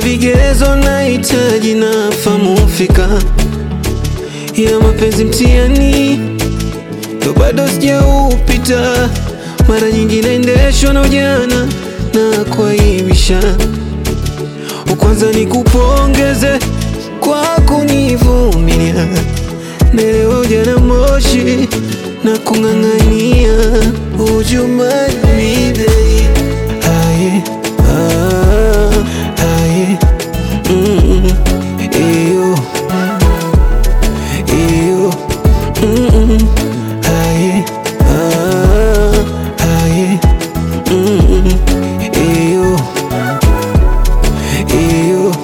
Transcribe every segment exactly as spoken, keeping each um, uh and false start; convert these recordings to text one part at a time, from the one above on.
vigezo nahitaji nafahamu fika, ila mapenzi mtihani ndo bado sijaupita. Mara nyingi naendeshwa na ujana na kuaibisha. Kwanza nikupongeze kwa kunivumilia, nelewa ujana moshi na kung'ang'ania. Would you mind me babe? Aye, ah, aye, mm, eyo, eyo, mm, aye, ah, aye, mm, eyo, eyo.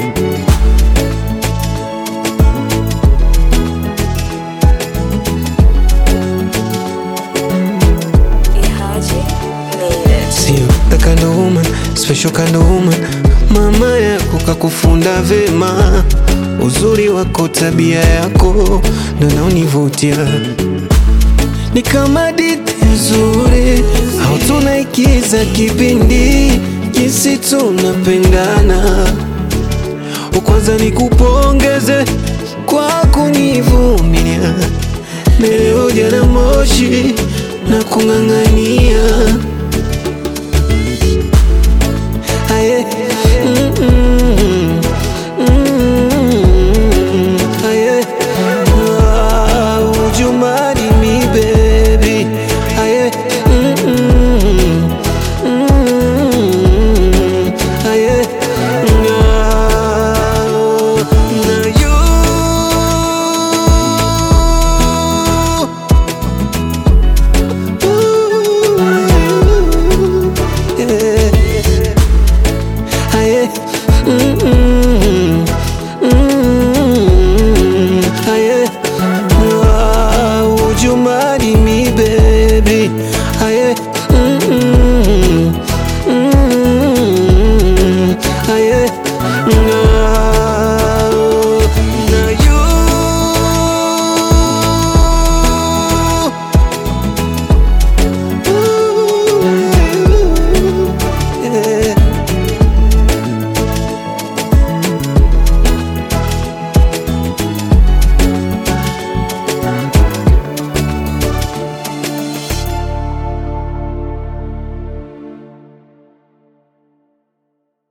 Sio the kind of woman, special kind of woman. Mama yako kakufunda vema, uzuri wako tabia yako ndo naonivutia. Ni kama hadithi nzuri au tunaigiza kipindi, jinsi tunapendana. Kwanza nikupongeze kwa kunivumilia, leo ujana moshi na kung'ang'ania. Aye, mm -mm, mm, aye, ah, would you marry me baby? Aye, mm -mm, mm, aye, ah, now you, ooh, yeah. Aye, mm -mm.